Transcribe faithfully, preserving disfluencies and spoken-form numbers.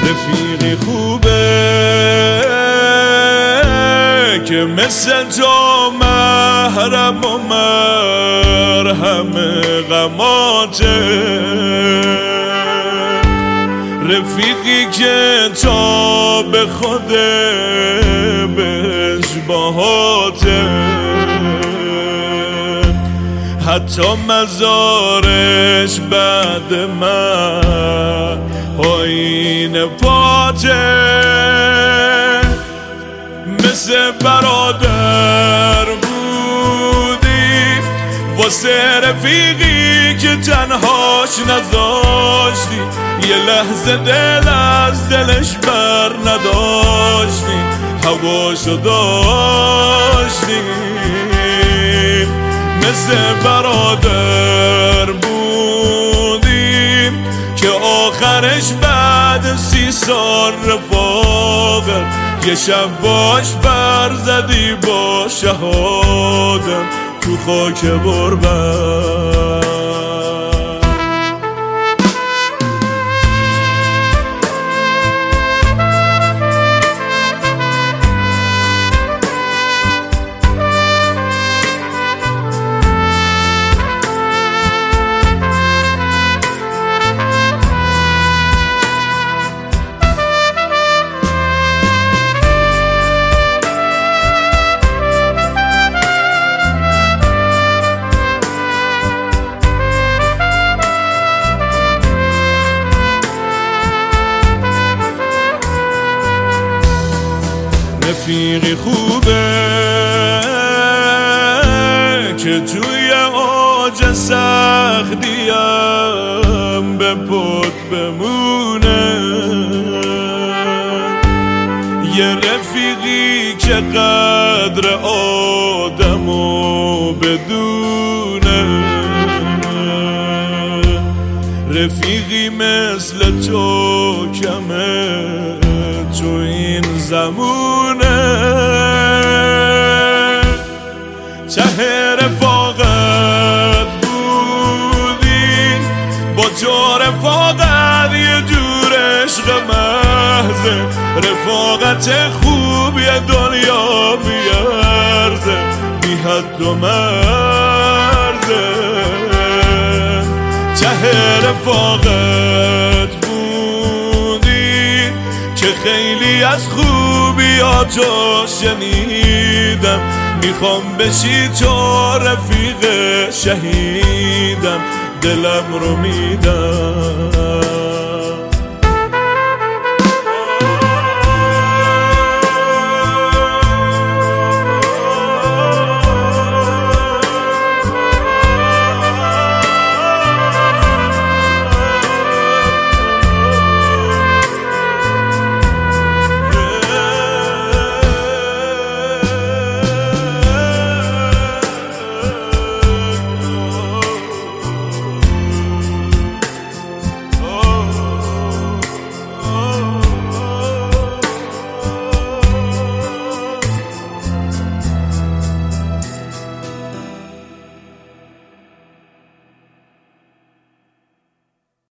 رفیقی خوبه که مثل تو محرم و مرهم غماته، رفیقی که تا به خود بشباهاته، حتی مزارش بعد من پایین پاته، مثل برادر بودی واسه رفیقی که تنهاش نذاشتی، یه لحظه دل از دلش بر نداشتی، هواشو داشتی، مثل برادر بودی که آخرش بعد سی سال رفاقت یه شب باش برزدی با شهادم تو خاک غربت. رفیقی خوبه که توی اوج سختیم به پت بمونه، یه رفیقی که قدر آدمو بدونه، رفیقی مثل تو کمه تو این زمونه، ته رفاقت بودی با تو رفاقت یه جور عشق محضه، رفاقت خوب یه دنیا بیارزه بی حد و مرزه، ته رفاقت بودی که خیلی از خوبیاتو شنیدم، میخوام بشی تو رفیق شهیدم، دلم رو میدم.